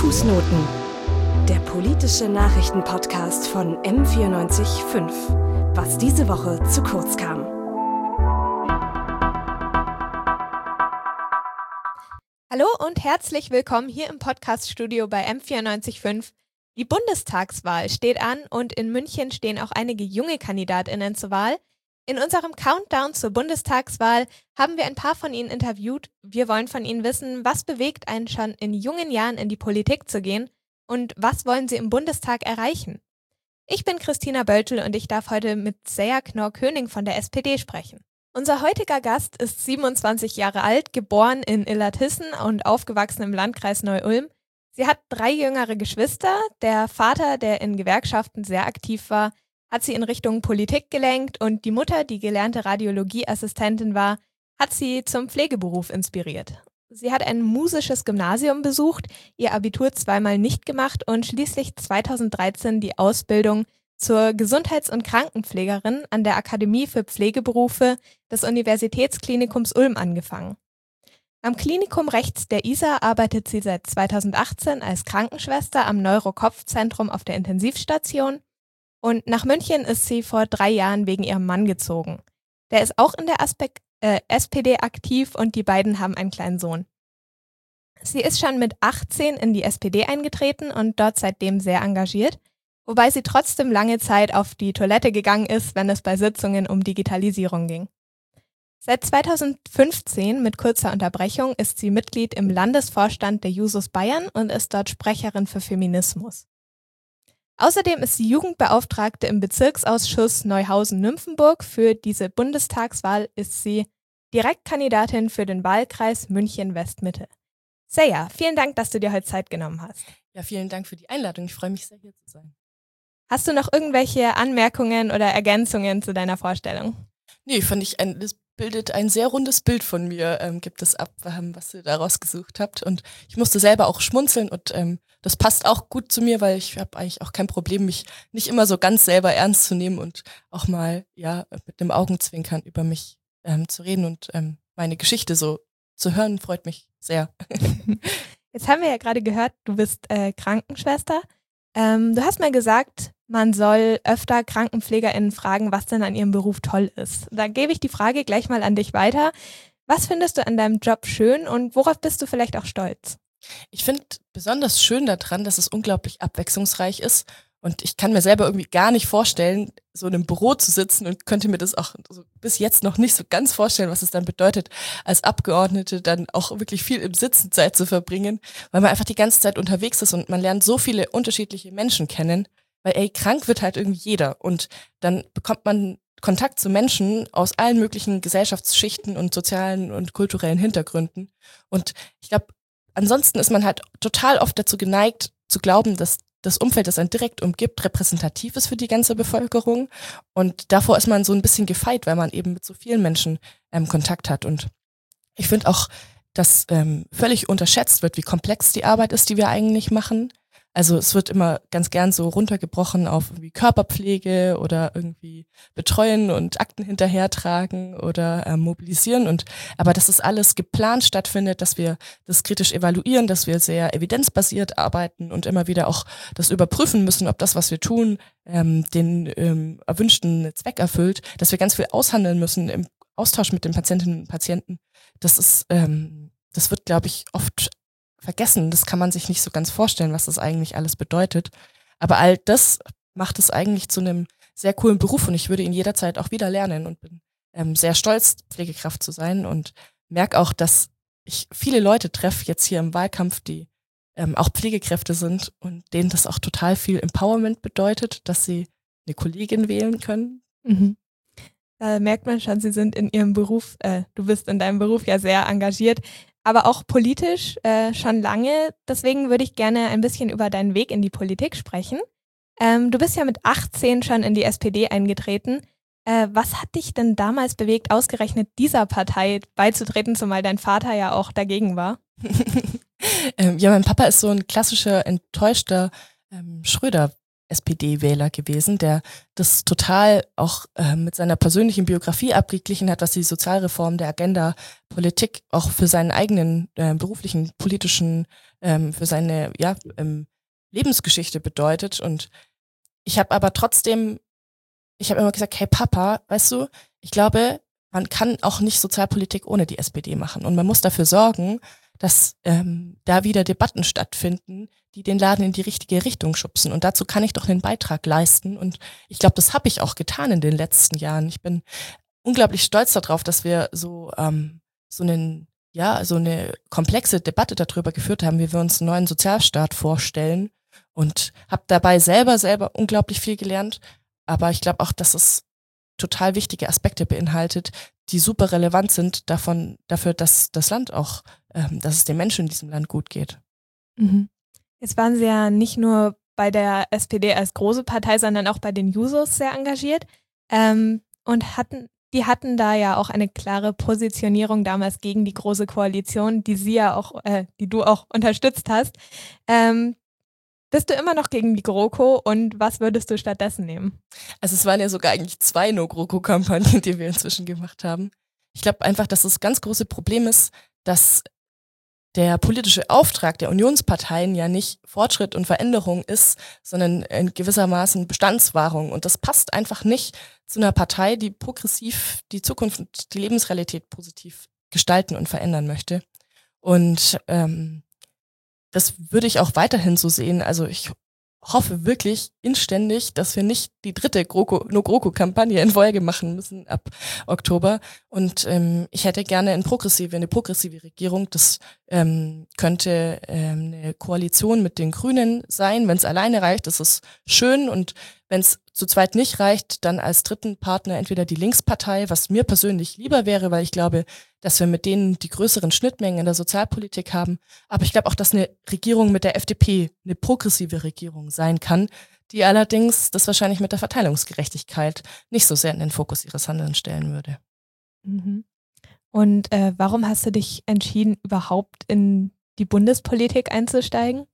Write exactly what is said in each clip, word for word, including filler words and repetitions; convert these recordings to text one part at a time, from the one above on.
Fußnoten, der politische Nachrichtenpodcast von M vierundneunzig Komma fünf. Was diese Woche zu kurz kam. Hallo und herzlich willkommen hier im Podcaststudio bei M vierundneunzig Komma fünf. Die Bundestagswahl steht an und in München stehen auch einige junge KandidatInnen zur Wahl. In unserem Countdown zur Bundestagswahl haben wir ein paar von ihnen interviewt. Wir wollen von ihnen wissen, was bewegt einen schon in jungen Jahren in die Politik zu gehen und was wollen sie im Bundestag erreichen. Ich bin Christina Böltl und ich darf heute mit Seja Knorr-König von der S P D sprechen. Unser heutiger Gast ist siebenundzwanzig Jahre alt, geboren in Illertissen und aufgewachsen im Landkreis Neu-Ulm. Sie hat drei jüngere Geschwister. Der Vater, der in Gewerkschaften sehr aktiv war, hat sie in Richtung Politik gelenkt und die Mutter, die gelernte Radiologieassistentin war, hat sie zum Pflegeberuf inspiriert. Sie hat ein musisches Gymnasium besucht, ihr Abitur zweimal nicht gemacht und schließlich zweitausenddreizehn die Ausbildung zur Gesundheits- und Krankenpflegerin an der Akademie für Pflegeberufe des Universitätsklinikums Ulm angefangen. Am Klinikum rechts der Isar arbeitet sie seit zweitausendachtzehn als Krankenschwester am Neuro-Kopf-Zentrum auf der Intensivstation. Und nach München ist sie vor drei Jahren wegen ihrem Mann gezogen. Der ist auch in der Aspek- äh, S P D aktiv und die beiden haben einen kleinen Sohn. Sie ist schon mit achtzehn in die S P D eingetreten und dort seitdem sehr engagiert, wobei sie trotzdem lange Zeit auf die Toilette gegangen ist, wenn es bei Sitzungen um Digitalisierung ging. Seit zweitausendfünfzehn mit kurzer Unterbrechung ist sie Mitglied im Landesvorstand der Jusos Bayern und ist dort Sprecherin für Feminismus. Außerdem ist sie Jugendbeauftragte im Bezirksausschuss Neuhausen-Nymphenburg. Für diese Bundestagswahl ist sie Direktkandidatin für den Wahlkreis München-West-Mitte. Seja, vielen Dank, dass du dir heute Zeit genommen hast. Ja, vielen Dank für die Einladung. Ich freue mich sehr, hier zu sein. Hast du noch irgendwelche Anmerkungen oder Ergänzungen zu deiner Vorstellung? Nee, fand ich, ein, das bildet ein sehr rundes Bild von mir, ähm, gibt es ab, ähm, was ihr da rausgesucht habt. Und ich musste selber auch schmunzeln und ähm, das passt auch gut zu mir, weil ich habe eigentlich auch kein Problem, mich nicht immer so ganz selber ernst zu nehmen und auch mal ja mit einem Augenzwinkern über mich ähm, zu reden und ähm, meine Geschichte so zu hören, freut mich sehr. Jetzt haben wir ja gerade gehört, du bist äh, Krankenschwester. Ähm, du hast mal gesagt, man soll öfter KrankenpflegerInnen fragen, was denn an ihrem Beruf toll ist. Da gebe ich die Frage gleich mal an dich weiter. Was findest du an deinem Job schön und worauf bist du vielleicht auch stolz? Ich finde besonders schön daran, dass es unglaublich abwechslungsreich ist und ich kann mir selber irgendwie gar nicht vorstellen, so in einem Büro zu sitzen und könnte mir das auch so bis jetzt noch nicht so ganz vorstellen, was es dann bedeutet, als Abgeordnete dann auch wirklich viel im Sitzen Zeit zu verbringen, weil man einfach die ganze Zeit unterwegs ist und man lernt so viele unterschiedliche Menschen kennen, weil ey, krank wird halt irgendwie jeder und dann bekommt man Kontakt zu Menschen aus allen möglichen Gesellschaftsschichten und sozialen und kulturellen Hintergründen und ich glaube, ansonsten ist man halt total oft dazu geneigt, zu glauben, dass das Umfeld, das einen direkt umgibt, repräsentativ ist für die ganze Bevölkerung. Und davor ist man so ein bisschen gefeit, weil man eben mit so vielen Menschen ähm, Kontakt hat. Und ich finde auch, dass ähm, völlig unterschätzt wird, wie komplex die Arbeit ist, die wir eigentlich machen. Also es wird immer ganz gern so runtergebrochen auf irgendwie Körperpflege oder irgendwie betreuen und Akten hinterhertragen oder äh, mobilisieren. Und aber dass das alles geplant stattfindet, dass wir das kritisch evaluieren, dass wir sehr evidenzbasiert arbeiten und immer wieder auch das überprüfen müssen, ob das, was wir tun, ähm, den ähm, erwünschten Zweck erfüllt, dass wir ganz viel aushandeln müssen im Austausch mit den Patientinnen und Patienten. Das ist, ähm, das wird, glaube ich, oft vergessen. Das kann man sich nicht so ganz vorstellen, was das eigentlich alles bedeutet. Aber all das macht es eigentlich zu einem sehr coolen Beruf und ich würde ihn jederzeit auch wieder lernen und bin ähm, sehr stolz, Pflegekraft zu sein und merke auch, dass ich viele Leute treffe jetzt hier im Wahlkampf, die ähm, auch Pflegekräfte sind und denen das auch total viel Empowerment bedeutet, dass sie eine Kollegin wählen können. Mhm. Da merkt man schon, sie sind in ihrem Beruf, äh, du bist in deinem Beruf ja sehr engagiert, aber auch politisch äh, schon lange. Deswegen würde ich gerne ein bisschen über deinen Weg in die Politik sprechen. Ähm, du bist ja mit achtzehn schon in die S P D eingetreten. Äh, was hat dich denn damals bewegt, ausgerechnet dieser Partei beizutreten, zumal dein Vater ja auch dagegen war? ähm, ja, mein Papa ist so ein klassischer, enttäuschter ähm, Schröder S P D-Wähler gewesen, der das total auch äh, mit seiner persönlichen Biografie abgeglichen hat, was die Sozialreform der Agenda Politik auch für seinen eigenen äh, beruflichen, politischen, ähm, für seine ja, ähm, Lebensgeschichte bedeutet. Und ich habe aber trotzdem, ich habe immer gesagt, hey Papa, weißt du, ich glaube, man kann auch nicht Sozialpolitik ohne die S P D machen. Und man muss dafür sorgen, dass ähm, da wieder Debatten stattfinden, die den Laden in die richtige Richtung schubsen. Und dazu kann ich doch einen Beitrag leisten. Und ich glaube, das habe ich auch getan in den letzten Jahren. Ich bin unglaublich stolz darauf, dass wir so ähm, so einen ja so eine komplexe Debatte darüber geführt haben, wie wir uns einen neuen Sozialstaat vorstellen. Und habe dabei selber selber unglaublich viel gelernt. Aber ich glaube auch, dass es total wichtige Aspekte beinhaltet, die super relevant sind davon, dafür, dass das Land auch, ähm, dass es den Menschen in diesem Land gut geht. Mhm. Jetzt waren Sie ja nicht nur bei der S P D als große Partei, sondern auch bei den Jusos sehr engagiert ähm, und hatten, die hatten da ja auch eine klare Positionierung damals gegen die Große Koalition, die Sie ja auch, äh, die du auch unterstützt hast. Ähm, Bist du immer noch gegen die GroKo und was würdest du stattdessen nehmen? Also es waren ja sogar eigentlich zwei No-GroKo-Kampagnen, die wir inzwischen gemacht haben. Ich glaube einfach, dass das ganz große Problem ist, dass der politische Auftrag der Unionsparteien ja nicht Fortschritt und Veränderung ist, sondern in gewissermaßen Bestandswahrung. Und das passt einfach nicht zu einer Partei, die progressiv die Zukunft und die Lebensrealität positiv gestalten und verändern möchte. Und ähm, das würde ich auch weiterhin so sehen. Also ich hoffe wirklich inständig, dass wir nicht die dritte GroKo, No-GroKo-Kampagne in Folge machen müssen ab Oktober. Und ähm, ich hätte gerne eine progressive, eine progressive Regierung. Das ähm, könnte ähm, eine Koalition mit den Grünen sein. Wenn es alleine reicht, ist es schön. Und wenn es zu zweit nicht reicht, dann als dritten Partner entweder die Linkspartei, was mir persönlich lieber wäre, weil ich glaube, dass wir mit denen die größeren Schnittmengen in der Sozialpolitik haben. Aber ich glaube auch, dass eine Regierung mit der F D P eine progressive Regierung sein kann, die allerdings das wahrscheinlich mit der Verteilungsgerechtigkeit nicht so sehr in den Fokus ihres Handelns stellen würde. Mhm. Und äh, warum hast du dich entschieden, überhaupt in die Bundespolitik einzusteigen?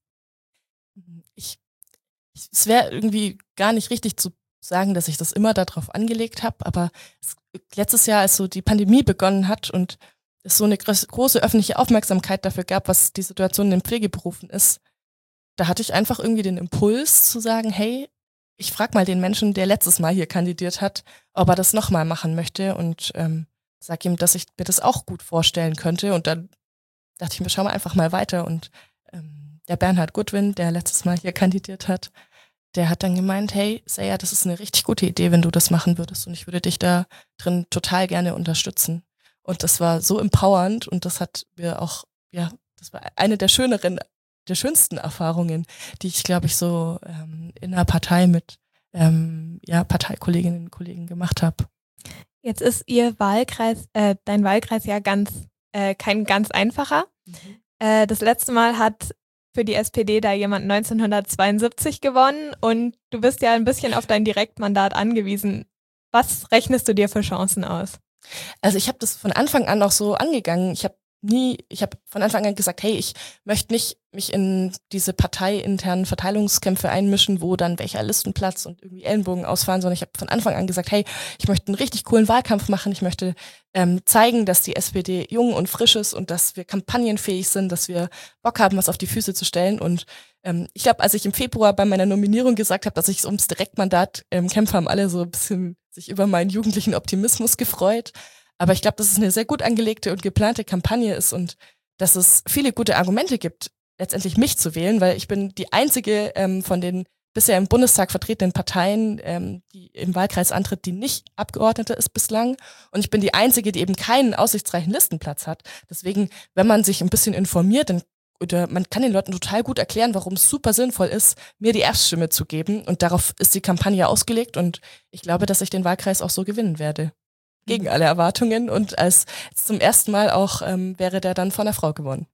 Ich, ich es wäre irgendwie gar nicht richtig zu sagen, dass ich das immer darauf angelegt habe, aber es, letztes Jahr, als so die Pandemie begonnen hat und es so eine große öffentliche Aufmerksamkeit dafür gab, was die Situation in den Pflegeberufen ist, da hatte ich einfach irgendwie den Impuls zu sagen, hey, ich frage mal den Menschen, der letztes Mal hier kandidiert hat, ob er das nochmal machen möchte und ähm, sag ihm, dass ich mir das auch gut vorstellen könnte. Und dann dachte ich mir, schau mal einfach mal weiter. Und ähm, der Bernhard Goodwin, der letztes Mal hier kandidiert hat, der hat dann gemeint, hey, Seja, das ist eine richtig gute Idee, wenn du das machen würdest. Und ich würde dich da drin total gerne unterstützen. Und das war so empowernd und das hat mir auch, ja, das war eine der schöneren, der schönsten Erfahrungen, die ich, glaube ich, so ähm, in einer Partei mit ähm, ja, Parteikolleginnen und Kollegen gemacht habe. Jetzt ist Ihr Wahlkreis, äh, dein Wahlkreis ja ganz, äh, kein ganz einfacher. Mhm. Äh, das letzte Mal hat für die S P D da jemand neunzehnhundertzweiundsiebzig gewonnen und du bist ja ein bisschen auf dein Direktmandat angewiesen. Was rechnest du dir für Chancen aus? Also ich habe das von Anfang an auch so angegangen. Ich habe nie, ich habe von Anfang an gesagt, hey, ich möchte nicht mich in diese parteiinternen Verteilungskämpfe einmischen, wo dann welcher Listenplatz und irgendwie Ellenbogen ausfahren, sondern ich habe von Anfang an gesagt, hey, ich möchte einen richtig coolen Wahlkampf machen, ich möchte ähm, zeigen, dass die S P D jung und frisch ist und dass wir kampagnenfähig sind, dass wir Bock haben, was auf die Füße zu stellen. Und ähm, ich glaube, als ich im Februar bei meiner Nominierung gesagt habe, dass ich ums Direktmandat ähm, kämpfe, haben alle so ein bisschen sich über meinen jugendlichen Optimismus gefreut. Aber ich glaube, dass es eine sehr gut angelegte und geplante Kampagne ist und dass es viele gute Argumente gibt, letztendlich mich zu wählen, weil ich bin die einzige ähm, von den bisher im Bundestag vertretenen Parteien, ähm, die im Wahlkreis antritt, die nicht Abgeordnete ist bislang. Und ich bin die einzige, die eben keinen aussichtsreichen Listenplatz hat. Deswegen, wenn man sich ein bisschen informiert, dann oder man kann den Leuten total gut erklären, warum es super sinnvoll ist, mir die Erststimme zu geben. Und darauf ist die Kampagne ausgelegt. Und ich glaube, dass ich den Wahlkreis auch so gewinnen werde. Gegen alle Erwartungen. Und als zum ersten Mal auch ähm, wäre der dann von einer Frau gewonnen.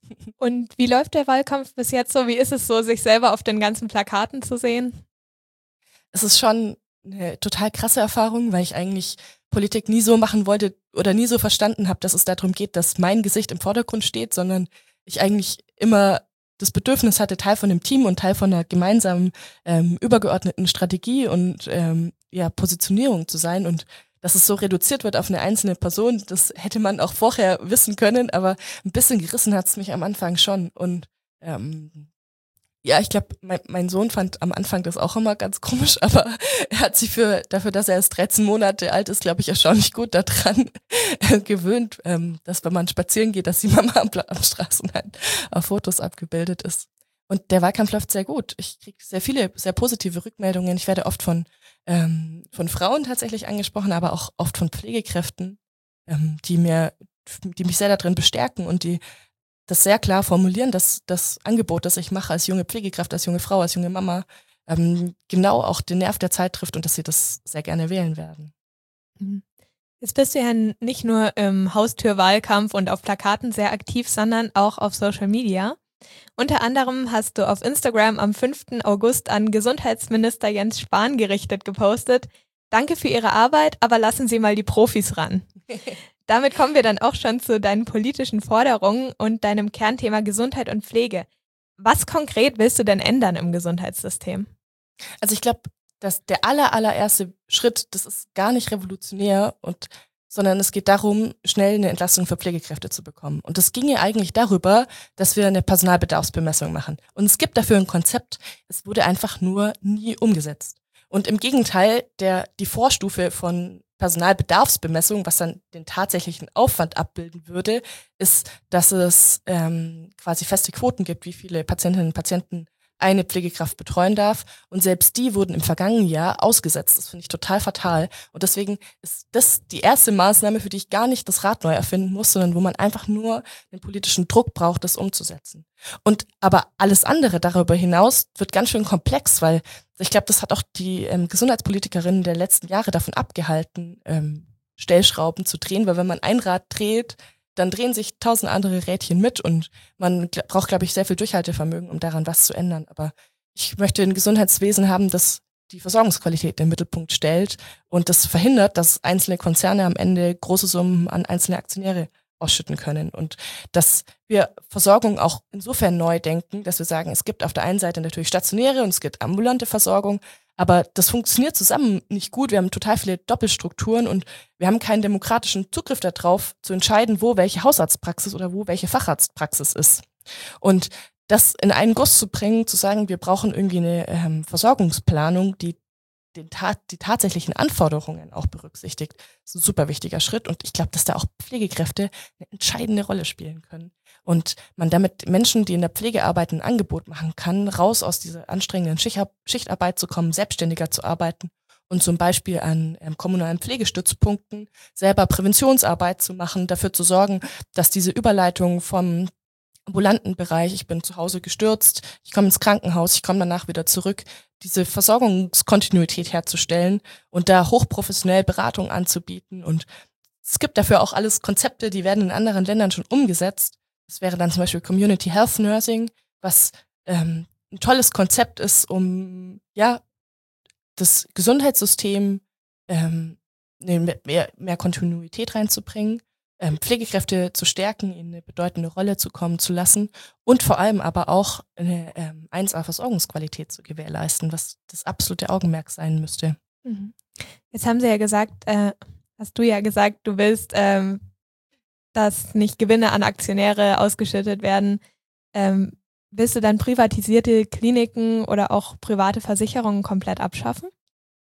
Und wie läuft der Wahlkampf bis jetzt so? Wie ist es so, sich selber auf den ganzen Plakaten zu sehen? Es ist schon eine total krasse Erfahrung, weil ich eigentlich Politik nie so machen wollte oder nie so verstanden habe, dass es darum geht, dass mein Gesicht im Vordergrund steht, sondern ich eigentlich immer das Bedürfnis hatte, Teil von einem Team und Teil von einer gemeinsamen ähm, übergeordneten Strategie und ähm, ja, Positionierung zu sein. Und dass es so reduziert wird auf eine einzelne Person, das hätte man auch vorher wissen können, aber ein bisschen gerissen hat es mich am Anfang schon. Und ähm, ja, ich glaube, mein, mein Sohn fand am Anfang das auch immer ganz komisch, aber er hat sich für dafür, dass er erst dreizehn Monate alt ist, glaube ich, erstaunlich gut daran äh, gewöhnt, ähm, dass wenn man spazieren geht, dass die Mama am, am Straßenrand auf Fotos abgebildet ist. Und der Wahlkampf läuft sehr gut. Ich kriege sehr viele, sehr positive Rückmeldungen. Ich werde oft von ähm, von Frauen tatsächlich angesprochen, aber auch oft von Pflegekräften, ähm, die mir, die mich sehr darin bestärken und die das sehr klar formulieren, dass das Angebot, das ich mache als junge Pflegekraft, als junge Frau, als junge Mama, ähm, genau auch den Nerv der Zeit trifft und dass sie das sehr gerne wählen werden. Jetzt bist du ja nicht nur im Haustürwahlkampf und auf Plakaten sehr aktiv, sondern auch auf Social Media. Unter anderem hast du auf Instagram am fünften August an Gesundheitsminister Jens Spahn gerichtet gepostet: Danke für Ihre Arbeit, aber lassen Sie mal die Profis ran. Damit kommen wir dann auch schon zu deinen politischen Forderungen und deinem Kernthema Gesundheit und Pflege. Was konkret willst du denn ändern im Gesundheitssystem? Also ich glaube, dass der aller, allererste Schritt, das ist gar nicht revolutionär, und sondern es geht darum, schnell eine Entlastung für Pflegekräfte zu bekommen. Und das ginge eigentlich darüber, dass wir eine Personalbedarfsbemessung machen. Und es gibt dafür ein Konzept, es wurde einfach nur nie umgesetzt. Und im Gegenteil, der die Vorstufe von Personalbedarfsbemessung, was dann den tatsächlichen Aufwand abbilden würde, ist, dass es ähm, quasi feste Quoten gibt, wie viele Patientinnen und Patienten eine Pflegekraft betreuen darf. Und selbst die wurden im vergangenen Jahr ausgesetzt. Das finde ich total fatal. Und deswegen ist das die erste Maßnahme, für die ich gar nicht das Rad neu erfinden muss, sondern wo man einfach nur den politischen Druck braucht, das umzusetzen. Und aber alles andere darüber hinaus wird ganz schön komplex, weil ich glaube, das hat auch die ähm, Gesundheitspolitikerinnen der letzten Jahre davon abgehalten, ähm, Stellschrauben zu drehen, weil wenn man ein Rad dreht, dann drehen sich tausend andere Rädchen mit und man gl- braucht, glaube ich, sehr viel Durchhaltevermögen, um daran was zu ändern. Aber ich möchte ein Gesundheitswesen haben, das die Versorgungsqualität in den Mittelpunkt stellt und das verhindert, dass einzelne Konzerne am Ende große Summen an einzelne Aktionäre ausschütten können. Und dass wir Versorgung auch insofern neu denken, dass wir sagen, es gibt auf der einen Seite natürlich stationäre und es gibt ambulante Versorgung, aber das funktioniert zusammen nicht gut. Wir haben total viele Doppelstrukturen und wir haben keinen demokratischen Zugriff darauf, zu entscheiden, wo welche Hausarztpraxis oder wo welche Facharztpraxis ist. Und das in einen Guss zu bringen, zu sagen, wir brauchen irgendwie eine ähm, Versorgungsplanung, die den Tat, die tatsächlichen Anforderungen auch berücksichtigt, ist ein super wichtiger Schritt. Und ich glaube, dass da auch Pflegekräfte eine entscheidende Rolle spielen können. Und man damit Menschen, die in der Pflege arbeiten, ein Angebot machen kann, raus aus dieser anstrengenden Schichtarbeit zu kommen, selbstständiger zu arbeiten und zum Beispiel an ähm, kommunalen Pflegestützpunkten selber Präventionsarbeit zu machen, dafür zu sorgen, dass diese Überleitung vom ambulanten Bereich, ich bin zu Hause gestürzt, ich komme ins Krankenhaus, ich komme danach wieder zurück, diese Versorgungskontinuität herzustellen und da hochprofessionell Beratung anzubieten. Und es gibt dafür auch alles Konzepte, die werden in anderen Ländern schon umgesetzt. Das wäre dann zum Beispiel Community Health Nursing, was ähm, ein tolles Konzept ist, um ja das Gesundheitssystem ähm, mehr, mehr Kontinuität reinzubringen, ähm, Pflegekräfte zu stärken, ihnen eine bedeutende Rolle zukommen zu lassen und vor allem aber auch eine ähm, eins A-Versorgungsqualität zu gewährleisten, was das absolute Augenmerk sein müsste. Mhm. Jetzt haben Sie ja gesagt, äh, hast du ja gesagt, du willst, ähm, dass nicht Gewinne an Aktionäre ausgeschüttet werden. Ähm, willst du dann privatisierte Kliniken oder auch private Versicherungen komplett abschaffen?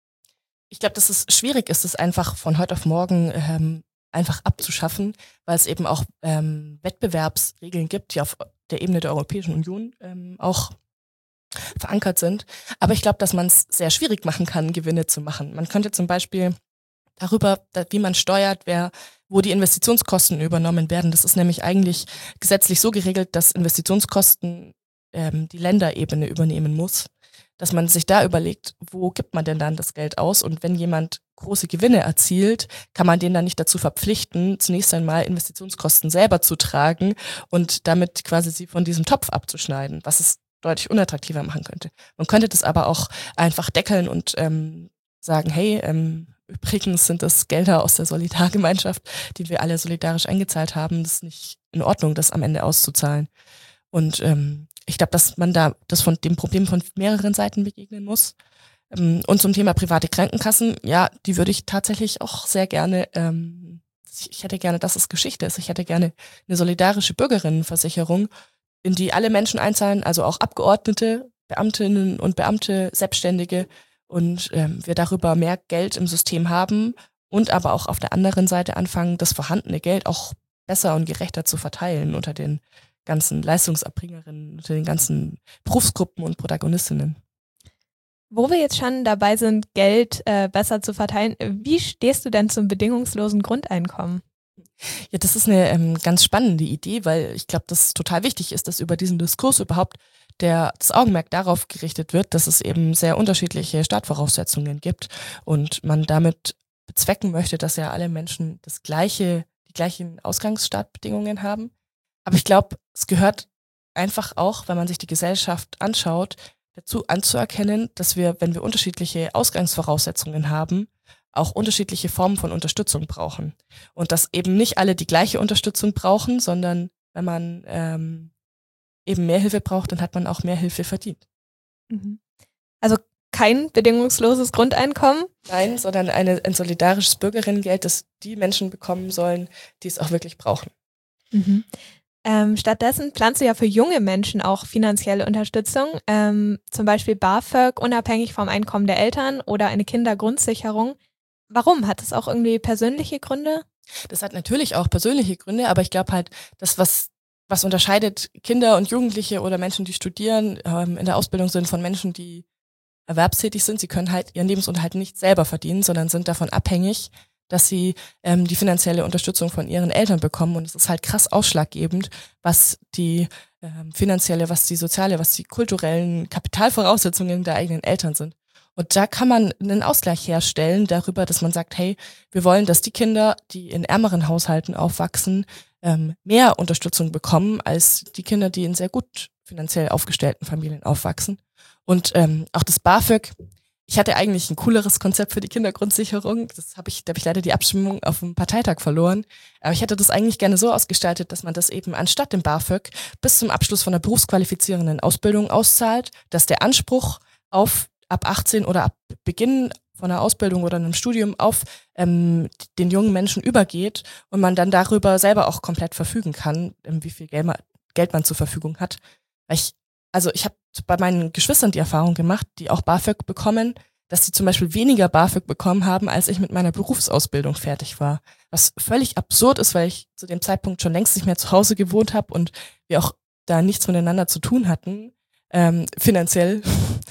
Ich glaube, dass es schwierig ist, es einfach von heute auf morgen ähm, einfach abzuschaffen, weil es eben auch ähm, Wettbewerbsregeln gibt, die auf der Ebene der Europäischen Union ähm, auch verankert sind. Aber ich glaube, dass man es sehr schwierig machen kann, Gewinne zu machen. Man könnte zum Beispiel darüber, wie man steuert, wer, wo die Investitionskosten übernommen werden. Das ist nämlich eigentlich gesetzlich so geregelt, dass Investitionskosten ähm, die Länderebene übernehmen muss. Dass man sich da überlegt, wo gibt man denn dann das Geld aus? Und wenn jemand große Gewinne erzielt, kann man den dann nicht dazu verpflichten, zunächst einmal Investitionskosten selber zu tragen und damit quasi sie von diesem Topf abzuschneiden, was es deutlich unattraktiver machen könnte. Man könnte das aber auch einfach deckeln und ähm, sagen, hey, ähm, übrigens sind das Gelder aus der Solidargemeinschaft, die wir alle solidarisch eingezahlt haben. Das ist nicht in Ordnung, das am Ende auszuzahlen. Und ähm, ich glaube, dass man da das von dem Problem von mehreren Seiten begegnen muss. Ähm, und zum Thema private Krankenkassen, ja, die würde ich tatsächlich auch sehr gerne, ähm, ich hätte gerne, dass es Geschichte ist. Ich hätte gerne eine solidarische Bürgerinnenversicherung, in die alle Menschen einzahlen, also auch Abgeordnete, Beamtinnen und Beamte, Selbstständige, und ähm, wir darüber mehr Geld im System haben und aber auch auf der anderen Seite anfangen, das vorhandene Geld auch besser und gerechter zu verteilen unter den ganzen Leistungserbringerinnen, unter den ganzen Berufsgruppen und Protagonistinnen. Wo wir jetzt schon dabei sind, Geld äh, besser zu verteilen, wie stehst du denn zum bedingungslosen Grundeinkommen? Ja, das ist eine ähm, ganz spannende Idee, weil ich glaube, dass es total wichtig ist, dass über diesen Diskurs überhaupt der, das Augenmerk darauf gerichtet wird, dass es eben sehr unterschiedliche Startvoraussetzungen gibt und man damit bezwecken möchte, dass ja alle Menschen das gleiche, die gleichen Ausgangsstartbedingungen haben. Aber ich glaube, es gehört einfach auch, wenn man sich die Gesellschaft anschaut, dazu anzuerkennen, dass wir, wenn wir unterschiedliche Ausgangsvoraussetzungen haben, auch unterschiedliche Formen von Unterstützung brauchen. Und dass eben nicht alle die gleiche Unterstützung brauchen, sondern wenn man ähm, eben mehr Hilfe braucht, dann hat man auch mehr Hilfe verdient. Mhm. Also kein bedingungsloses Grundeinkommen? Nein, sondern eine, ein solidarisches Bürgerinnengeld, das die Menschen bekommen sollen, die es auch wirklich brauchen. Mhm. Ähm, stattdessen planst du ja für junge Menschen auch finanzielle Unterstützung, ähm, zum Beispiel BAföG, unabhängig vom Einkommen der Eltern, oder eine Kindergrundsicherung. Warum? Hat es auch irgendwie persönliche Gründe? Das hat natürlich auch persönliche Gründe, aber ich glaube halt, das, was, was unterscheidet Kinder und Jugendliche oder Menschen, die studieren, ähm, in der Ausbildung sind, von Menschen, die erwerbstätig sind, sie können halt ihren Lebensunterhalt nicht selber verdienen, sondern sind davon abhängig, dass sie ähm, die finanzielle Unterstützung von ihren Eltern bekommen. Und es ist halt krass ausschlaggebend, was die ähm, finanzielle, was die soziale, was die kulturellen Kapitalvoraussetzungen der eigenen Eltern sind. Und da kann man einen Ausgleich herstellen darüber, dass man sagt, hey, wir wollen, dass die Kinder, die in ärmeren Haushalten aufwachsen, ähm, mehr Unterstützung bekommen als die Kinder, die in sehr gut finanziell aufgestellten Familien aufwachsen. Und ähm, auch das BAföG, ich hatte eigentlich ein cooleres Konzept für die Kindergrundsicherung. Das habe ich, da habe ich leider die Abstimmung auf dem Parteitag verloren. Aber ich hätte das eigentlich gerne so ausgestaltet, dass man das eben anstatt dem BAföG bis zum Abschluss von einer berufsqualifizierenden Ausbildung auszahlt, dass der Anspruch auf ab achtzehn oder ab Beginn von einer Ausbildung oder einem Studium auf ähm, den jungen Menschen übergeht und man dann darüber selber auch komplett verfügen kann, wie viel Geld man, Geld man zur Verfügung hat. Weil ich, also ich habe bei meinen Geschwistern die Erfahrung gemacht, die auch BAföG bekommen, dass sie zum Beispiel weniger BAföG bekommen haben, als ich mit meiner Berufsausbildung fertig war. Was völlig absurd ist, weil ich zu dem Zeitpunkt schon längst nicht mehr zu Hause gewohnt habe und wir auch da nichts miteinander zu tun hatten, ähm, finanziell.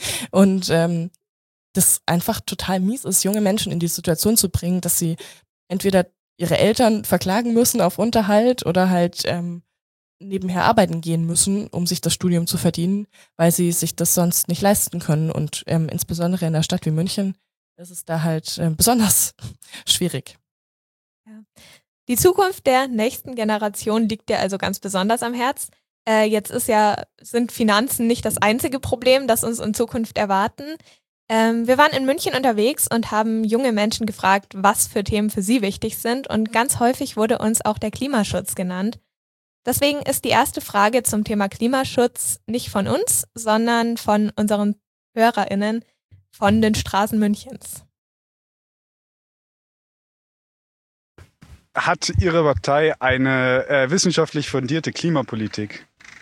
Und ähm, das einfach total mies ist, junge Menschen in die Situation zu bringen, dass sie entweder ihre Eltern verklagen müssen auf Unterhalt oder halt ähm, nebenher arbeiten gehen müssen, um sich das Studium zu verdienen, weil sie sich das sonst nicht leisten können. Und ähm, insbesondere in einer Stadt wie München ist es da halt äh, besonders schwierig. Ja. Die Zukunft der nächsten Generation liegt dir also ganz besonders am Herz. Äh, jetzt ist ja, sind Finanzen nicht das einzige Problem, das uns in Zukunft erwarten. Ähm, wir waren in München unterwegs und haben junge Menschen gefragt, was für Themen für sie wichtig sind. Und ganz häufig wurde uns auch der Klimaschutz genannt. Deswegen ist die erste Frage zum Thema Klimaschutz nicht von uns, sondern von unseren HörerInnen von den Straßen Münchens. Hat Ihre Partei eine äh, wissenschaftlich fundierte Klimapolitik?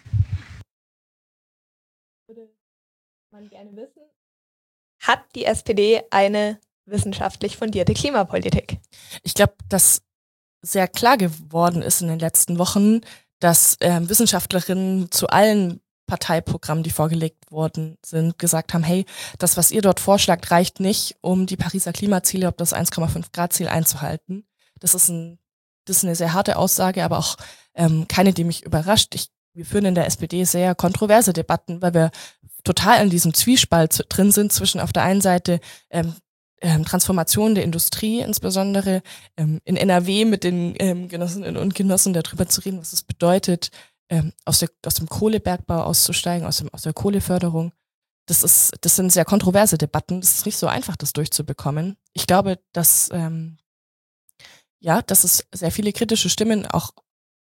Würde man gerne wissen. Hat die S P D eine wissenschaftlich fundierte Klimapolitik? Ich glaube, dass sehr klar geworden ist in den letzten Wochen, dass ähm, Wissenschaftlerinnen zu allen Parteiprogrammen, die vorgelegt worden sind, gesagt haben, hey, das, was ihr dort vorschlagt, reicht nicht, um die Pariser Klimaziele, ob das eins Komma fünf Grad Ziel einzuhalten. Das ist, ein, das ist eine sehr harte Aussage, aber auch ähm, keine, die mich überrascht. Ich, wir führen in der S P D sehr kontroverse Debatten, weil wir total in diesem Zwiespalt drin sind zwischen auf der einen Seite ähm, ähm, Transformation der Industrie, insbesondere ähm, in N R W mit den ähm, Genossinnen und Genossen darüber zu reden, was es bedeutet, ähm, aus, der, aus dem Kohlebergbau auszusteigen, aus, dem, aus der Kohleförderung. Das ist, das sind sehr kontroverse Debatten. Das ist nicht so einfach, das durchzubekommen. Ich glaube, dass ähm, ja, dass es sehr viele kritische Stimmen auch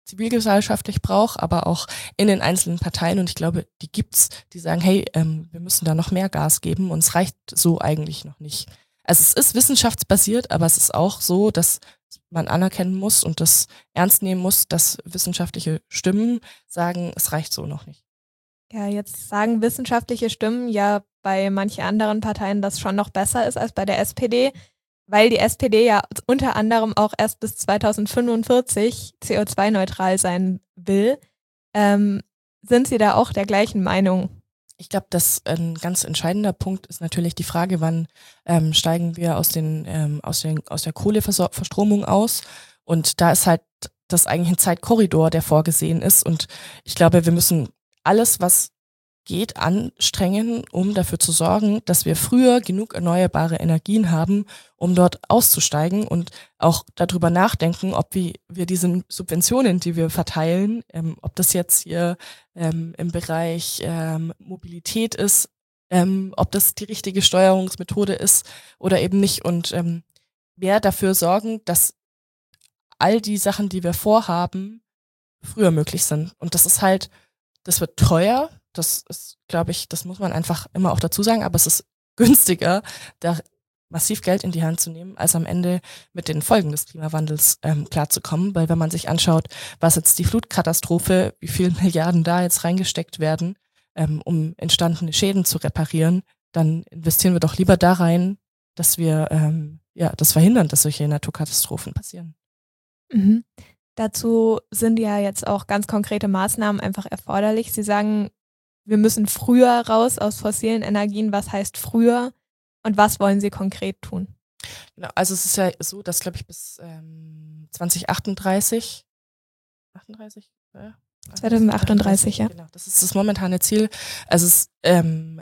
zivilgesellschaftlich braucht, aber auch in den einzelnen Parteien. Und ich glaube, die gibt's, die sagen, hey, ähm, wir müssen da noch mehr Gas geben und es reicht so eigentlich noch nicht. Also es ist wissenschaftsbasiert, aber es ist auch so, dass man anerkennen muss und das ernst nehmen muss, dass wissenschaftliche Stimmen sagen, es reicht so noch nicht. Ja, jetzt sagen wissenschaftliche Stimmen ja bei manchen anderen Parteien, dass schon noch besser ist als bei der S P D, weil die S P D ja unter anderem auch erst bis zweitausendfünfundvierzig C O zwei neutral sein will. Ähm, sind Sie da auch der gleichen Meinung? Ich glaube, dass ein ganz entscheidender Punkt ist natürlich die Frage, wann ähm, steigen wir aus den ähm, aus den aus der Kohleverstromung aus, und da ist halt das eigentlich ein Zeitkorridor, der vorgesehen ist, und ich glaube, wir müssen alles, was geht, anstrengen, um dafür zu sorgen, dass wir früher genug erneuerbare Energien haben, um dort auszusteigen, und auch darüber nachdenken, ob wir, wir diese Subventionen, die wir verteilen, ähm, ob das jetzt hier ähm, im Bereich ähm, Mobilität ist, ähm, ob das die richtige Steuerungsmethode ist oder eben nicht, und ähm, mehr dafür sorgen, dass all die Sachen, die wir vorhaben, früher möglich sind. Und das ist halt, das wird teuer. Das ist, glaube ich, das muss man einfach immer auch dazu sagen, aber es ist günstiger, da massiv Geld in die Hand zu nehmen, als am Ende mit den Folgen des Klimawandels ähm, klarzukommen. Weil wenn man sich anschaut, was jetzt die Flutkatastrophe, wie viele Milliarden da jetzt reingesteckt werden, ähm, um entstandene Schäden zu reparieren, dann investieren wir doch lieber da rein, dass wir ähm, ja das verhindern, dass solche Naturkatastrophen passieren. Mhm. Dazu sind ja jetzt auch ganz konkrete Maßnahmen einfach erforderlich. Sie sagen, wir müssen früher raus aus fossilen Energien. Was heißt früher und was wollen Sie konkret tun? Genau, also es ist ja so, dass, glaube ich, bis ähm, zwanzig achtunddreißig, achtunddreißig, ja, zweitausendachtunddreißig, ja. Genau, das ist das momentane Ziel. Also es, ähm,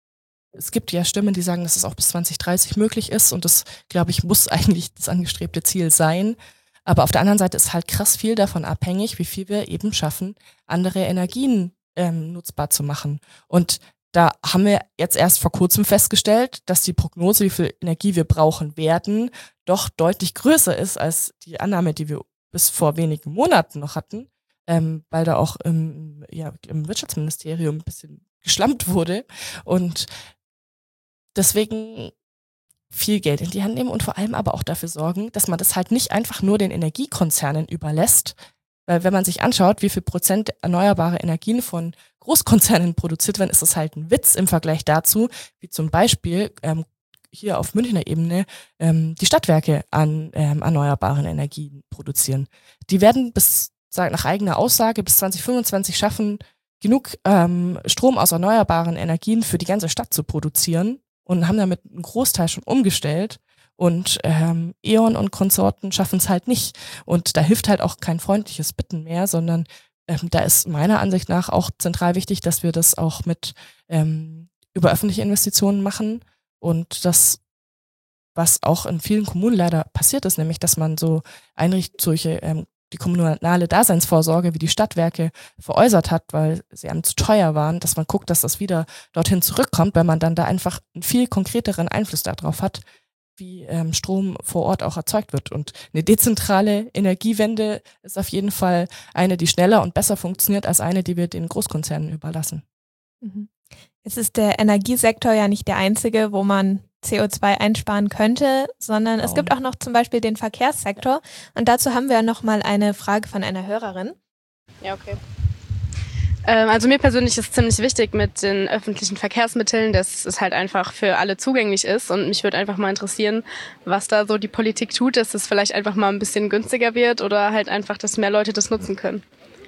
es gibt ja Stimmen, die sagen, dass es auch bis zwanzig dreißig möglich ist, und das, glaube ich, muss eigentlich das angestrebte Ziel sein. Aber auf der anderen Seite ist halt krass viel davon abhängig, wie viel wir eben schaffen, andere Energien ähm, nutzbar zu machen. Und da haben wir jetzt erst vor kurzem festgestellt, dass die Prognose, wie viel Energie wir brauchen werden, doch deutlich größer ist als die Annahme, die wir bis vor wenigen Monaten noch hatten, ähm, weil da auch im, ja, im Wirtschaftsministerium ein bisschen geschlampt wurde. Und deswegen viel Geld in die Hand nehmen und vor allem aber auch dafür sorgen, dass man das halt nicht einfach nur den Energiekonzernen überlässt, weil wenn man sich anschaut, wie viel Prozent erneuerbare Energien von Großkonzernen produziert werden, ist das halt ein Witz im Vergleich dazu, wie zum Beispiel ähm, hier auf Münchner Ebene ähm, die Stadtwerke an ähm, erneuerbaren Energien produzieren. Die werden bis, sag, nach eigener Aussage bis zwanzig fünfundzwanzig schaffen, genug ähm, Strom aus erneuerbaren Energien für die ganze Stadt zu produzieren, und haben damit einen Großteil schon umgestellt. Und ähm, E.ON und Konsorten schaffen es halt nicht. Und da hilft halt auch kein freundliches Bitten mehr, sondern ähm, da ist meiner Ansicht nach auch zentral wichtig, dass wir das auch mit ähm, über öffentliche Investitionen machen. Und das, was auch in vielen Kommunen leider passiert ist, nämlich dass man so Einricht solche ähm, die kommunale Daseinsvorsorge wie die Stadtwerke veräußert hat, weil sie einem zu teuer waren, dass man guckt, dass das wieder dorthin zurückkommt, weil man dann da einfach einen viel konkreteren Einfluss darauf hat, wie ähm, Strom vor Ort auch erzeugt wird. Und eine dezentrale Energiewende ist auf jeden Fall eine, die schneller und besser funktioniert, als eine, die wir den Großkonzernen überlassen. Mhm. Jetzt ist der Energiesektor ja nicht der einzige, wo man C O zwei einsparen könnte, sondern es gibt auch noch zum Beispiel den Verkehrssektor. Und dazu haben wir noch mal eine Frage von einer Hörerin. Ja, okay. Ähm, also mir persönlich ist ziemlich wichtig mit den öffentlichen Verkehrsmitteln, dass es halt einfach für alle zugänglich ist. Und mich würde einfach mal interessieren, was da so die Politik tut, dass es vielleicht einfach mal ein bisschen günstiger wird oder halt einfach, dass mehr Leute das nutzen können.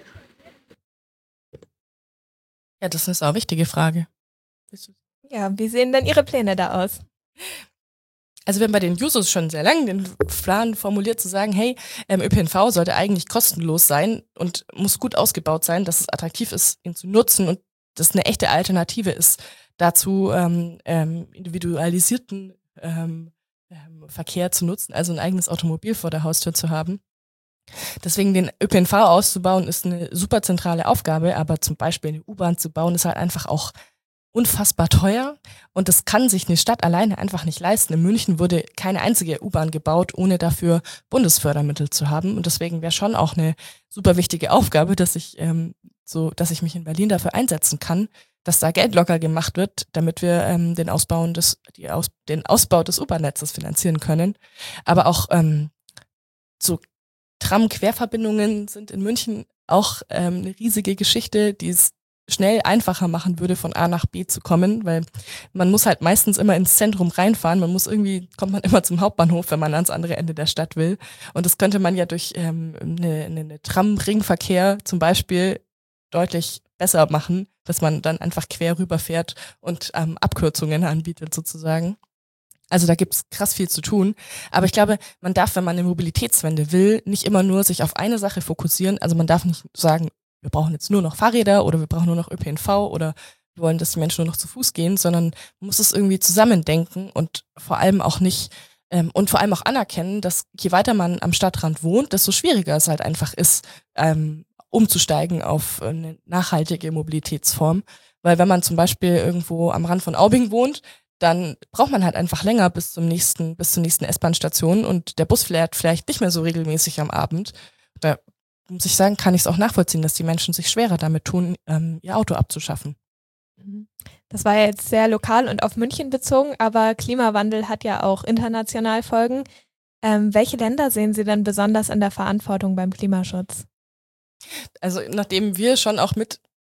Ja, das ist auch eine wichtige Frage. Ja, wie sehen denn Ihre Pläne da aus? Also wir haben bei den Jusos schon sehr lange den Plan formuliert zu sagen, hey, ähm, Ö P N V sollte eigentlich kostenlos sein und muss gut ausgebaut sein, dass es attraktiv ist, ihn zu nutzen und das eine echte Alternative ist dazu, ähm, ähm, individualisierten ähm, ähm, Verkehr zu nutzen, also ein eigenes Automobil vor der Haustür zu haben. Deswegen den Ö P N V auszubauen ist eine super zentrale Aufgabe, aber zum Beispiel eine U-Bahn zu bauen ist halt einfach auch unfassbar teuer und das kann sich eine Stadt alleine einfach nicht leisten. In München wurde keine einzige U-Bahn gebaut, ohne dafür Bundesfördermittel zu haben und deswegen wäre schon auch eine super wichtige Aufgabe, dass ich ähm, so, dass ich mich in Berlin dafür einsetzen kann, dass da Geld locker gemacht wird, damit wir ähm, den Ausbau des, die Aus, den Ausbau des U-Bahn-Netzes finanzieren können. Aber auch ähm, so Tram-Querverbindungen sind in München auch ähm, eine riesige Geschichte, die es schnell einfacher machen würde, von A nach B zu kommen, weil man muss halt meistens immer ins Zentrum reinfahren. Man muss irgendwie, kommt man immer zum Hauptbahnhof, wenn man ans andere Ende der Stadt will. Und das könnte man ja durch ähm, eine, eine, eine Tram-Ringverkehr zum Beispiel deutlich besser machen, dass man dann einfach quer rüberfährt und ähm, Abkürzungen anbietet sozusagen. Also da gibt's krass viel zu tun. Aber ich glaube, man darf, wenn man eine Mobilitätswende will, nicht immer nur sich auf eine Sache fokussieren. Also man darf nicht sagen, wir brauchen jetzt nur noch Fahrräder oder wir brauchen nur noch Ö P N V oder wir wollen, dass die Menschen nur noch zu Fuß gehen, sondern man muss es irgendwie zusammendenken und vor allem auch nicht ähm, und vor allem auch anerkennen, dass je weiter man am Stadtrand wohnt, desto schwieriger es halt einfach ist, ähm, umzusteigen auf eine nachhaltige Mobilitätsform. Weil wenn man zum Beispiel irgendwo am Rand von Aubing wohnt, dann braucht man halt einfach länger bis zum nächsten, bis zur nächsten S-Bahn-Station und der Bus fährt vielleicht nicht mehr so regelmäßig am Abend. Da muss ich sagen, kann ich es auch nachvollziehen, dass die Menschen sich schwerer damit tun, ähm, ihr Auto abzuschaffen. Das war ja jetzt sehr lokal und auf München bezogen, aber Klimawandel hat ja auch international Folgen. Ähm, welche Länder sehen Sie denn besonders in der Verantwortung beim Klimaschutz? Also nachdem wir schon auch mit,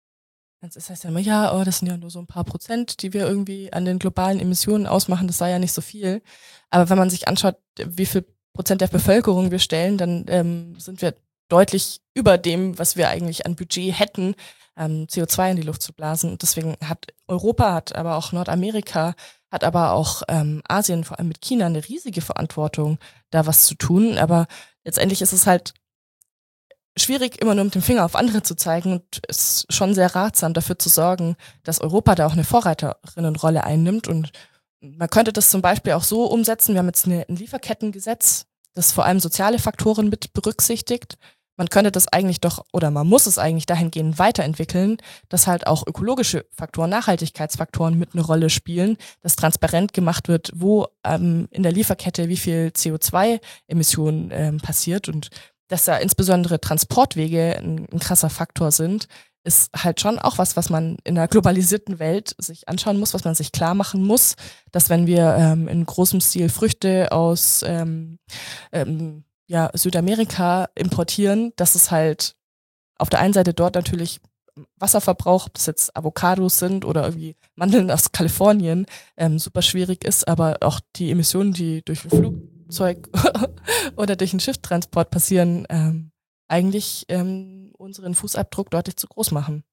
das heißt ja immer, ja, oh, das sind ja nur so ein paar Prozent, die wir irgendwie an den globalen Emissionen ausmachen, das sei ja nicht so viel. Aber wenn man sich anschaut, wie viel Prozent der Bevölkerung wir stellen, dann ähm, sind wir deutlich über dem, was wir eigentlich an Budget hätten, ähm, C O zwei in die Luft zu blasen. Und deswegen hat Europa, hat aber auch Nordamerika, hat aber auch ähm, Asien, vor allem mit China, eine riesige Verantwortung, da was zu tun. Aber letztendlich ist es halt schwierig, immer nur mit dem Finger auf andere zu zeigen und es ist schon sehr ratsam, dafür zu sorgen, dass Europa da auch eine Vorreiterinnenrolle einnimmt. Und man könnte das zum Beispiel auch so umsetzen, wir haben jetzt eine, ein Lieferkettengesetz, das vor allem soziale Faktoren mit berücksichtigt. Man könnte das eigentlich doch, oder man muss es eigentlich dahingehend weiterentwickeln, dass halt auch ökologische Faktoren, Nachhaltigkeitsfaktoren mit eine Rolle spielen, dass transparent gemacht wird, wo ähm, in der Lieferkette wie viel C O zwei Emissionen ähm, passiert und dass da insbesondere Transportwege ein, ein krasser Faktor sind, ist halt schon auch was, was man in einer globalisierten Welt sich anschauen muss, was man sich klar machen muss, dass wenn wir ähm, in großem Stil Früchte aus ähm, ähm, ja, Südamerika importieren, dass es halt auf der einen Seite dort natürlich Wasserverbrauch, ob das jetzt Avocados sind oder irgendwie Mandeln aus Kalifornien, ähm, super schwierig ist, aber auch die Emissionen, die durch ein Flugzeug oder durch einen Schifftransport passieren, ähm, eigentlich ähm, unseren Fußabdruck deutlich zu groß machen.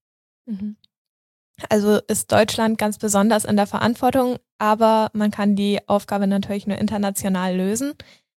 Also ist Deutschland ganz besonders in der Verantwortung, aber man kann die Aufgabe natürlich nur international lösen.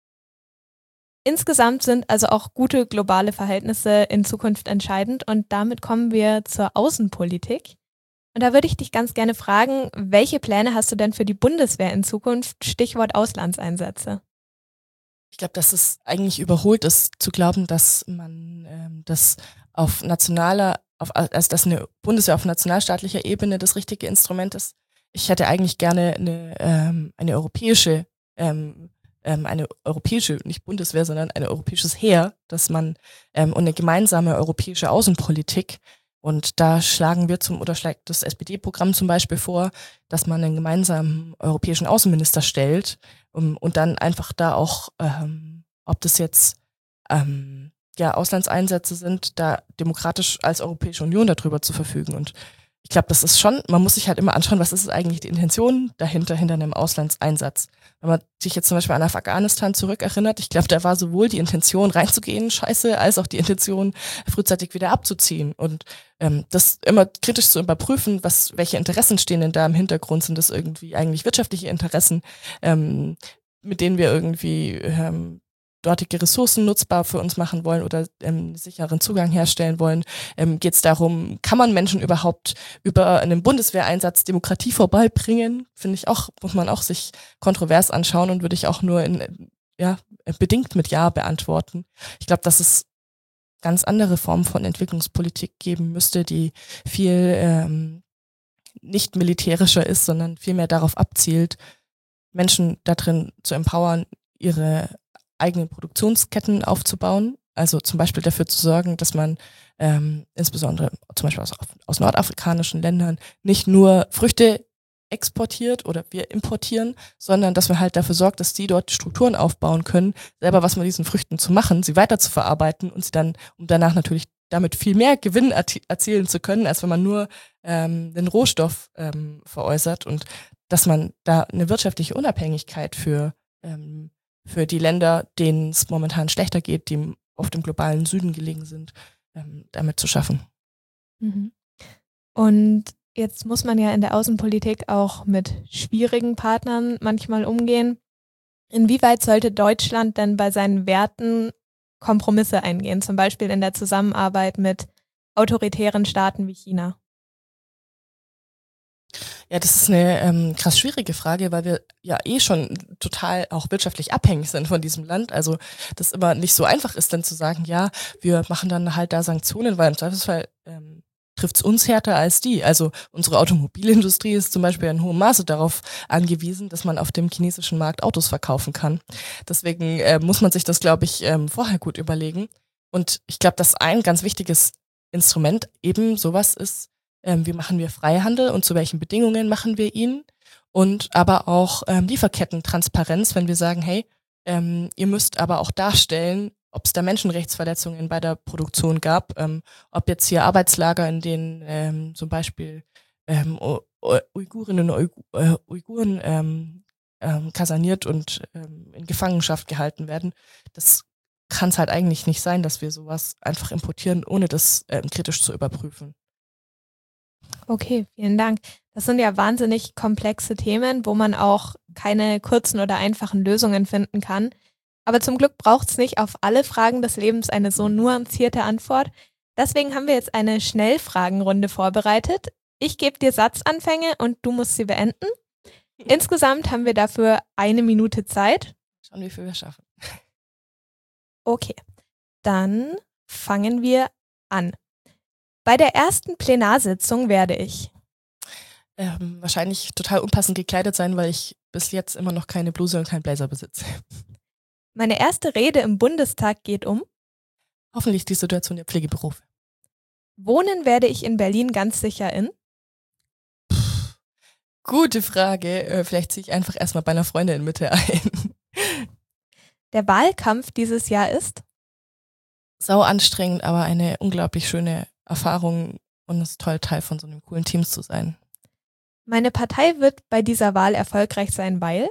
Insgesamt sind also auch gute globale Verhältnisse in Zukunft entscheidend und damit kommen wir zur Außenpolitik. Und da würde ich dich ganz gerne fragen, welche Pläne hast du denn für die Bundeswehr in Zukunft? Stichwort Auslandseinsätze. Ich glaube, dass es eigentlich überholt ist, zu glauben, dass man ähm, das auf nationaler, auf, also dass eine Bundeswehr auf nationalstaatlicher Ebene das richtige Instrument ist. Ich hätte eigentlich gerne eine, ähm, eine europäische, ähm, ähm, eine europäische, nicht Bundeswehr, sondern ein europäisches Heer, dass man ähm, und eine gemeinsame europäische Außenpolitik. Und da schlagen wir zum, oder schlägt das S P D-Programm zum Beispiel vor, dass man einen gemeinsamen europäischen Außenminister stellt um, und dann einfach da auch, ähm, ob das jetzt ähm, ja Auslandseinsätze sind, da demokratisch als Europäische Union darüber zu verfügen. Und ich glaube, das ist schon, man muss sich halt immer anschauen, was ist eigentlich die Intention dahinter, hinter einem Auslandseinsatz. Wenn man sich jetzt zum Beispiel an Afghanistan zurückerinnert, ich glaube, da war sowohl die Intention reinzugehen, scheiße, als auch die Intention frühzeitig wieder abzuziehen. Und ähm, das immer kritisch zu überprüfen, was, welche Interessen stehen denn da im Hintergrund, sind das irgendwie eigentlich wirtschaftliche Interessen, ähm, mit denen wir irgendwie ähm, dortige Ressourcen nutzbar für uns machen wollen oder ähm, sicheren Zugang herstellen wollen, ähm, geht es darum, kann man Menschen überhaupt über einen Bundeswehreinsatz Demokratie vorbeibringen? Finde ich auch, muss man auch sich kontrovers anschauen und würde ich auch nur in, ja, bedingt mit Ja beantworten. Ich glaube, dass es ganz andere Formen von Entwicklungspolitik geben müsste, die viel ähm, nicht militärischer ist, sondern vielmehr darauf abzielt, Menschen darin zu empowern, ihre eigenen Produktionsketten aufzubauen. Also zum Beispiel dafür zu sorgen, dass man ähm, insbesondere zum Beispiel aus, aus nordafrikanischen Ländern nicht nur Früchte exportiert oder wir importieren, sondern dass man halt dafür sorgt, dass die dort Strukturen aufbauen können, selber was mit diesen Früchten zu machen, sie weiter zu verarbeiten und sie dann, um danach natürlich damit viel mehr Gewinn erzielen zu können, als wenn man nur ähm, den Rohstoff ähm, veräußert, und dass man da eine wirtschaftliche Unabhängigkeit für, ähm, für die Länder, denen es momentan schlechter geht, die auf dem globalen Süden gelegen sind, ähm, damit zu schaffen. Mhm. Und jetzt muss man ja in der Außenpolitik auch mit schwierigen Partnern manchmal umgehen. Inwieweit sollte Deutschland denn bei seinen Werten Kompromisse eingehen, zum Beispiel in der Zusammenarbeit mit autoritären Staaten wie China? Ja, das ist eine ähm, krass schwierige Frage, weil wir ja eh schon total auch wirtschaftlich abhängig sind von diesem Land. Also das immer nicht so einfach ist, dann zu sagen, ja, wir machen dann halt da Sanktionen, weil im Zweifelsfall ähm, trifft es uns härter als die. Also unsere Automobilindustrie ist zum Beispiel in hohem Maße darauf angewiesen, dass man auf dem chinesischen Markt Autos verkaufen kann. Deswegen äh, muss man sich das, glaube ich, ähm, vorher gut überlegen. Und ich glaube, dass ein ganz wichtiges Instrument eben sowas ist, ähm, wie machen wir Freihandel und zu welchen Bedingungen machen wir ihn. Und aber auch ähm, Lieferkettentransparenz, wenn wir sagen, hey, ähm, ihr müsst aber auch darstellen, ob es da Menschenrechtsverletzungen bei der Produktion gab, ähm, ob jetzt hier Arbeitslager, in denen ähm, zum Beispiel ähm, Uigurinnen und äh, Uiguren ähm, ähm, kaserniert und ähm, in Gefangenschaft gehalten werden. Das kann es halt eigentlich nicht sein, dass wir sowas einfach importieren, ohne das ähm, kritisch zu überprüfen. Okay, vielen Dank. Das sind ja wahnsinnig komplexe Themen, wo man auch keine kurzen oder einfachen Lösungen finden kann. Aber zum Glück braucht es nicht auf alle Fragen des Lebens eine so nuancierte Antwort. Deswegen haben wir jetzt eine Schnellfragenrunde vorbereitet. Ich gebe dir Satzanfänge und du musst sie beenden. Insgesamt haben wir dafür eine Minute Zeit. Schauen, wie viel wir schaffen. Okay, dann fangen wir an. Bei der ersten Plenarsitzung werde ich ähm, wahrscheinlich total unpassend gekleidet sein, weil ich bis jetzt immer noch keine Bluse und keinen Blazer besitze. Meine erste Rede im Bundestag geht um hoffentlich die Situation der Pflegeberufe. Wohnen werde ich in Berlin ganz sicher in Pff, gute Frage. Äh, vielleicht ziehe ich einfach erstmal bei einer Freundin in Mitte ein. Der Wahlkampf dieses Jahr ist sau anstrengend, aber eine unglaublich schöne Erfahrung, und es ist toll, Teil von so einem coolen Team zu sein. Meine Partei wird bei dieser Wahl erfolgreich sein, weil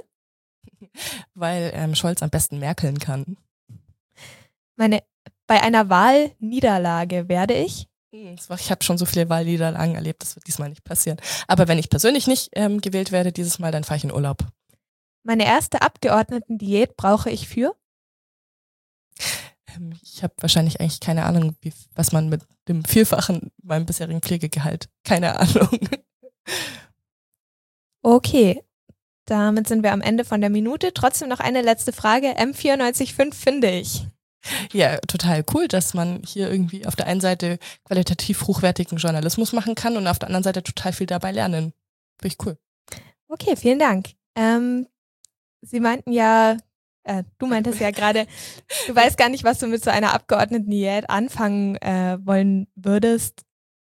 Weil ähm, Scholz am besten merkeln kann. Meine, bei einer Wahlniederlage werde ich Ich habe schon so viele Wahlniederlagen erlebt, das wird diesmal nicht passieren. Aber wenn ich persönlich nicht ähm, gewählt werde dieses Mal, dann fahre ich in Urlaub. Meine erste Abgeordnetendiät brauche ich für Ähm, ich habe wahrscheinlich eigentlich keine Ahnung, wie, was man mit dem Vielfachen meinem bisherigen Pflegegehalt, keine Ahnung. Okay, damit sind wir am Ende von der Minute. Trotzdem noch eine letzte Frage. M vierundneunzig Komma fünf finde ich. Ja, total cool, dass man hier irgendwie auf der einen Seite qualitativ hochwertigen Journalismus machen kann und auf der anderen Seite total viel dabei lernen. Finde ich cool. Okay, vielen Dank. Ähm, Sie meinten ja, äh, du meintest ja gerade, du weißt gar nicht, was du mit so einer Abgeordnetendiät anfangen äh, wollen würdest.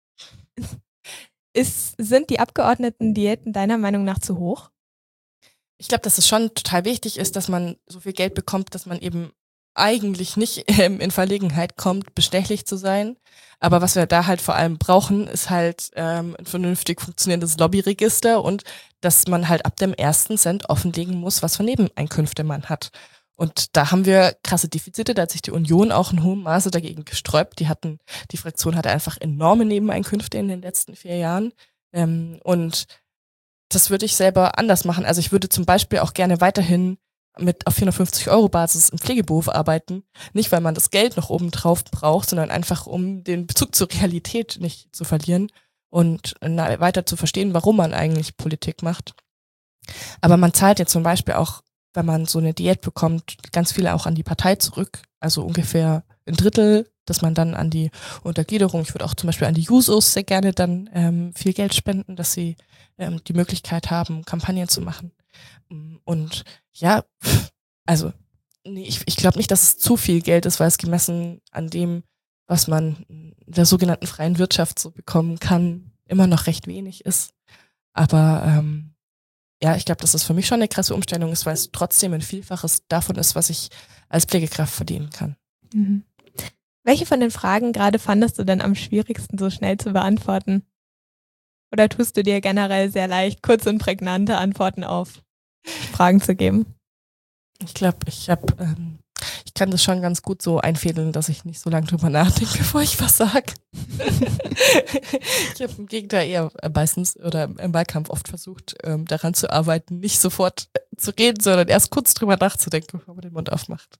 Ist, sind die Abgeordnetendiäten deiner Meinung nach zu hoch? Ich glaube, dass es schon total wichtig ist, dass man so viel Geld bekommt, dass man eben eigentlich nicht ähm, in Verlegenheit kommt, bestechlich zu sein. Aber was wir da halt vor allem brauchen, ist halt ähm, ein vernünftig funktionierendes Lobbyregister und dass man halt ab dem ersten Cent offenlegen muss, was für Nebeneinkünfte man hat. Und da haben wir krasse Defizite, da hat sich die Union auch in hohem Maße dagegen gesträubt. Die hatten, die Fraktion hatte einfach enorme Nebeneinkünfte in den letzten vier Jahren. Ähm, und das würde ich selber anders machen. Also ich würde zum Beispiel auch gerne weiterhin mit auf vierhundertfünfzig Euro Basis im Pflegeberuf arbeiten. Nicht, weil man das Geld noch oben drauf braucht, sondern einfach, um den Bezug zur Realität nicht zu verlieren und na, weiter zu verstehen, warum man eigentlich Politik macht. Aber man zahlt ja zum Beispiel auch, wenn man so eine Diät bekommt, ganz viele auch an die Partei zurück. Also ungefähr ein Drittel dass man dann an die Untergliederung, ich würde auch zum Beispiel an die Jusos sehr gerne dann ähm, viel Geld spenden, dass sie ähm, die Möglichkeit haben, Kampagnen zu machen. Und ja, also nee, ich, ich glaube nicht, dass es zu viel Geld ist, weil es gemessen an dem, was man in der sogenannten freien Wirtschaft so bekommen kann, immer noch recht wenig ist. Aber ähm, ja, ich glaube, dass das für mich schon eine krasse Umstellung ist, weil es trotzdem ein Vielfaches davon ist, was ich als Pflegekraft verdienen kann. Mhm. Welche von den Fragen gerade fandest du denn am schwierigsten so schnell zu beantworten? Oder tust du dir generell sehr leicht, kurz und prägnante Antworten auf Fragen zu geben? Ich glaube, ich habe, ähm, ich kann das schon ganz gut so einfädeln, dass ich nicht so lange drüber nachdenke, bevor ich was sage. Ich habe im Gegenteil eher meistens oder im Wahlkampf oft versucht, ähm, daran zu arbeiten, nicht sofort zu reden, sondern erst kurz drüber nachzudenken, bevor man den Mund aufmacht.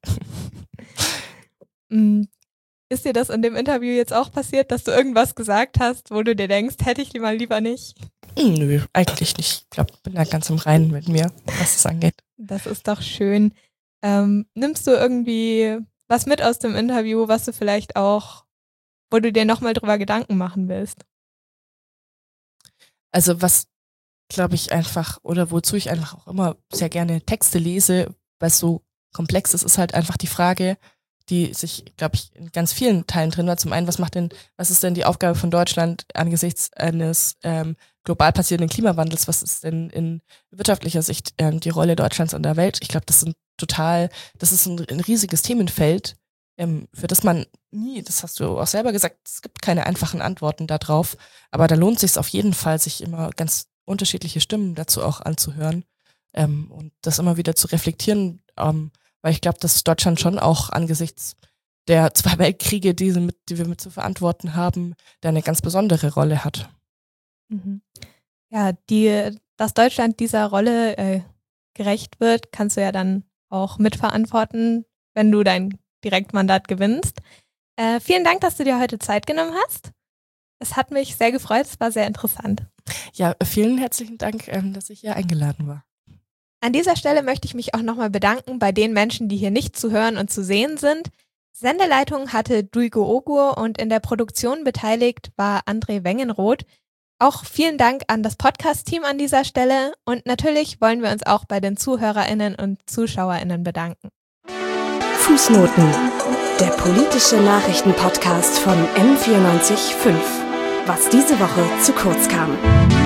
Ist dir das in dem Interview jetzt auch passiert, dass du irgendwas gesagt hast, wo du dir denkst, hätte ich mal lieber nicht? Nö, eigentlich nicht. Ich glaube, ich bin da ganz im Reinen mit mir, was das angeht. Das ist doch schön. Ähm, nimmst du irgendwie was mit aus dem Interview, was du vielleicht auch, wo du dir nochmal drüber Gedanken machen willst? Also was, glaube ich, einfach, oder wozu ich einfach auch immer sehr gerne Texte lese, weil es so komplex ist, ist halt einfach die Frage, die sich, glaube ich, in ganz vielen Teilen drin war. Zum einen, was macht denn, was ist denn die Aufgabe von Deutschland angesichts eines ähm, global passierenden Klimawandels? Was ist denn in wirtschaftlicher Sicht ähm, die Rolle Deutschlands in der Welt? Ich glaube, das sind total, das ist ein, ein riesiges Themenfeld, ähm, für das man nie, das hast du auch selber gesagt, es gibt keine einfachen Antworten darauf, aber da lohnt es sich auf jeden Fall, sich immer ganz unterschiedliche Stimmen dazu auch anzuhören ähm, und das immer wieder zu reflektieren, ähm, weil ich glaube, dass Deutschland schon auch angesichts der zwei Weltkriege, die, sie mit, die wir mit zu verantworten haben, da eine ganz besondere Rolle hat. Mhm. Ja, die, dass Deutschland dieser Rolle äh, gerecht wird, kannst du ja dann auch mitverantworten, wenn du dein Direktmandat gewinnst. Äh, vielen Dank, dass du dir heute Zeit genommen hast. Es hat mich sehr gefreut, es war sehr interessant. Ja, vielen herzlichen Dank, ähm, dass ich hier eingeladen war. An dieser Stelle möchte ich mich auch nochmal bedanken bei den Menschen, die hier nicht zu hören und zu sehen sind. Sendeleitung hatte Duigo Ogur und in der Produktion beteiligt war André Wengenroth. Auch vielen Dank an das Podcast-Team an dieser Stelle und natürlich wollen wir uns auch bei den ZuhörerInnen und ZuschauerInnen bedanken. Fußnoten, der politische Nachrichtenpodcast von M vierundneunzig Komma fünf. Was diese Woche zu kurz kam.